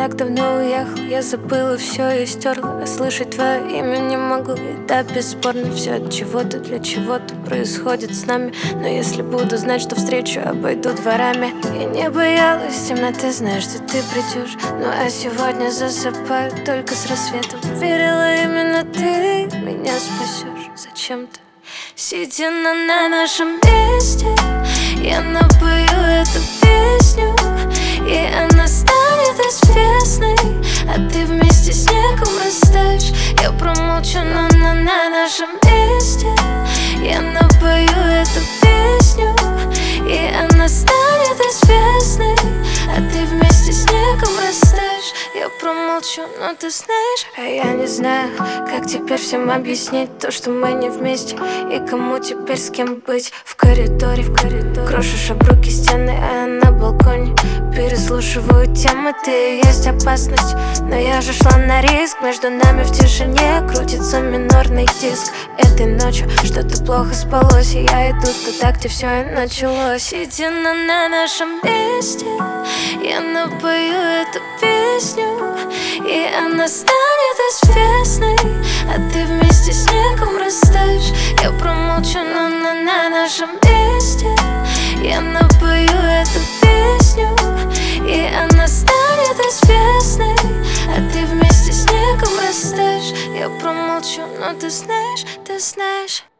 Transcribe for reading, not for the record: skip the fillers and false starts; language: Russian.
так давно уехал, я забыла все и стерла. А слышать твое имя не могу, и да, бесспорно, все от чего-то, для чего-то происходит с нами. Но если буду знать, что встречу, обойду дворами. Я не боялась темноты, знаешь, что ты придешь. Ну а сегодня засыпаю только с рассветом. Верила, именно ты меня спасешь. Зачем-то сидя на нашем месте, я напою эту песню, и она станет известной, а ты вместе с снегом растаешь. Я промолчу, но на нашем месте я напою эту песню, и она станет известной, а ты вместе с снегом растаешь. Я промолчу, но ты знаешь. А я не знаю, как теперь всем объяснить то, что мы не вместе, и кому теперь с кем быть. В коридоре крошишь об руки стены, а я на балконе переслушиваю темы. Ты и есть опасность, но я же шла на риск. Между нами в тишине крутится минорный диск. Этой ночью что-то плохо спалось, и я иду туда, где все и началось. Сидя на нашем месте, я напою эту песню, и она станет известной, а ты вместе с снегом растаешь. Я промолчу, но на нашем месте я напою эту песню, и она станет известной, а ты вместе с снегом растаешь. Я промолчу, но ты знаешь, ты знаешь.